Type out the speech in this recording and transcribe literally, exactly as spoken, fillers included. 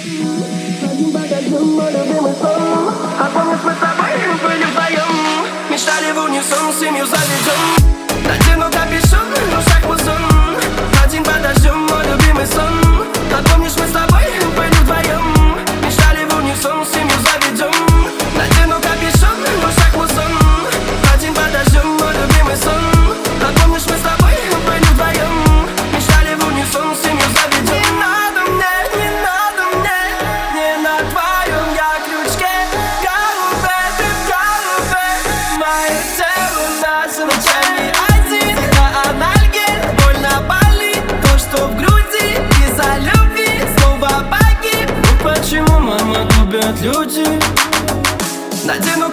Один багажом мой любимый сон. А помнишь, мы с тобой были вдвоем, мечтали в унисон, семью заведем. Надену капюшон, в ушах мусон. Один под дождем мой любимый сон. А помнишь, мы с тобой были вдвоем, мечтали в унисон, семью заведем. Надену капюшон, в ушах мусон. Один под дождем мой любимый сон. А помнишь, мы с тобой были вдвоем, мечтали в унисон, семью заведем. Не надо мне, не надо мне, не на твоем я крючке. Голубе, ты в голубе, мое тело нас ночами один. На анальгин больно болит то, что в груди. Из-за любви снова погиб. Ну почему, мама, любят люди? Надену